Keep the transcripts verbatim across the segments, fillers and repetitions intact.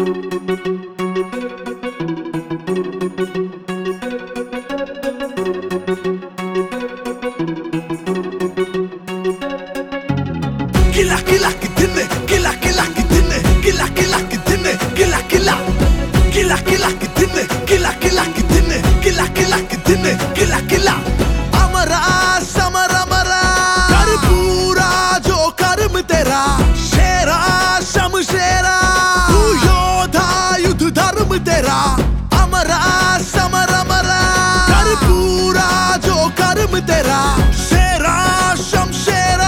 किला किला की दिन किला किला की दिन किला किला की दिन किला किला किला किला की दिन किला किला की दिन किला किला की दिन किला किला अमरा समर अमरा कर पूरा जो कर्म तेरा शेरा शमशेरा तू योद्धा युद्ध धर्म तेरा अमरा समर अमरा कर पूरा जो कर्म तेरा शेरा शमशेरा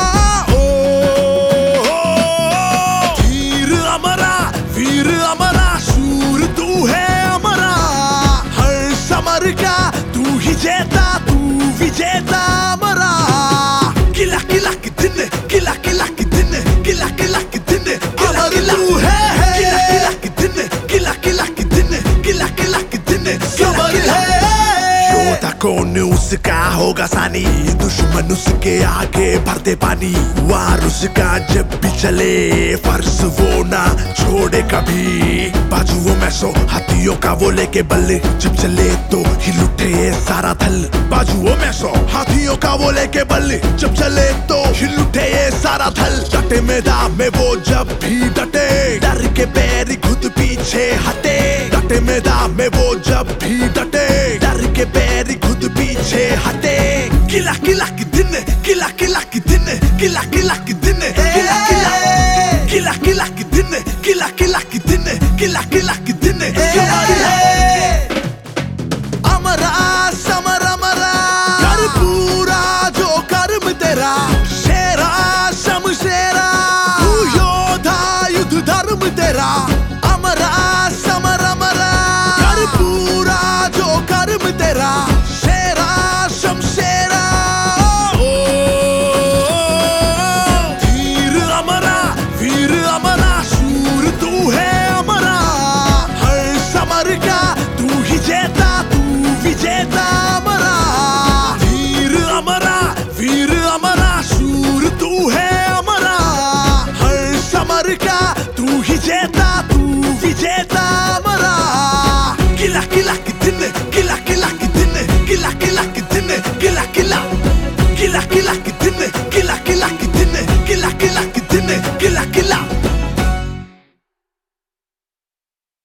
वीर अमरा शूर तू है अमरा हर समर का तू ही जेता तू विजेता अमरा किला किला की दिन किला किला की दिन किला किला की दिन किला किला तू है किला किला की दिन किला किला की दिन किला किला की दिन समर है योद्धा कौन उसका होगा सानी दुश्मन उसके आगे भरते पानी वार उसका जब भी चले फर्ज वो ना छोड़े कभी बाजुओं में सो हाथियों का वो लेके बल्ले जब चले तो हिल उठे सारा थल बाजुओं में सो हाथियों का वो लेके बल्ले जब चले तो हिल उठे ये सारा थल डटे मैदान में वो जब भी डटे डर के पैर खुद पीछे हटे डटे मैदान में वो जब भी डटे डर के पैर खुद पीछे हटे किला किला की दिन किला किला की दिन किला किला की दिन किला किला किला किला की दिन किला किला की दिन किला किला की दिन